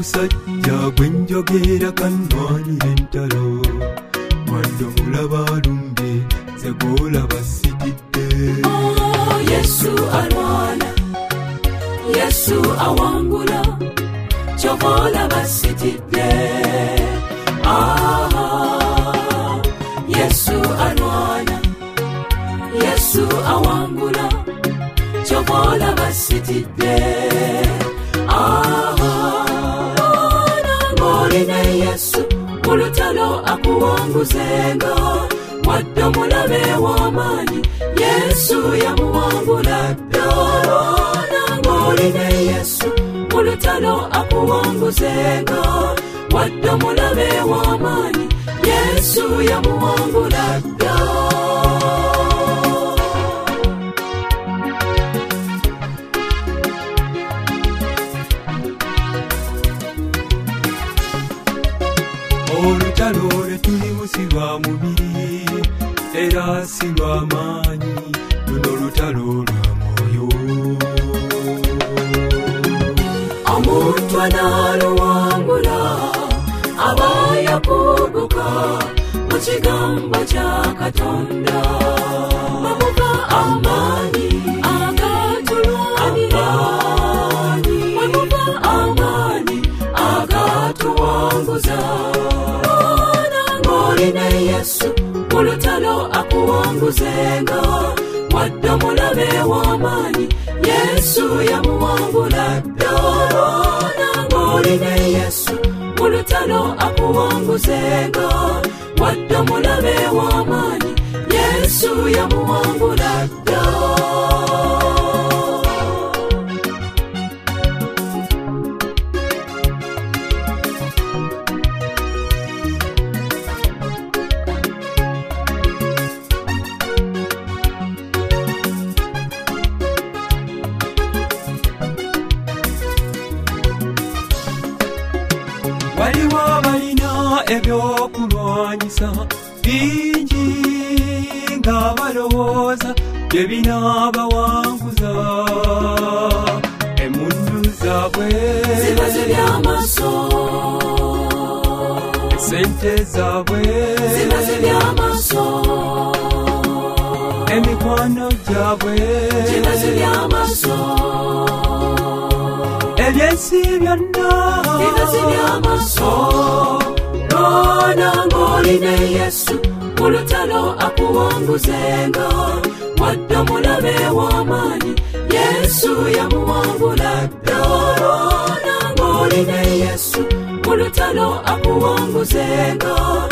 omusajja gwenjogera kanwanira entalo wadde omulaba alumbe zegolaba sitidde. Yesu alwana, Yesu awangula, chokola basitidde. Yesu alwana, Yesu awangula, chokola basitidde. Ng'olina Yesu mulutalo akuwanguzenga, wadde omulabe w'amaanyi Yesu yamuwangula dda. Ng'olina Yesu mulutalo akuwanguzenga, wadde omulabe w'amaanyi Yesu yamuwangula dda. Olutalo lwe tulimu si lwa mubiri era si lwa maanyi, luno olutalo lwa mwoyo. Omuntu analuwangula aba yakuguka mu kigambo kya Katonda. Bamuva amaanyi agatulwanira, bamuva amaanyi agatuwanguza. Ng'olina Yesu mulutalo akuwanguzenga, wadde omulabe w'amaanyi Yesu yamuwangula dda. Ng'olina Yesu mulutalo akuwanguzenga, wadde omulabe w'amaanyi Yesu yamuwangula dda. Waliwo abalina ebyokulwanyisa bingi nga balowooza bye binaabawanguza. Emmundu zaabwe ziba z'ebyamaaso, esente zaabwe ziba z'ebyamaaso, emikwano gyabwe ziba z'ebyamaaso, ebyensi byonna biba z'ebyamaaso. Lwana ng'olina Yesu mulutalo akuwanguzenga, wadde omulabe w'amaanyi Yesu yamuwangula dda. Lwana ng'olina Yesu mulutalo akuwanguzenga,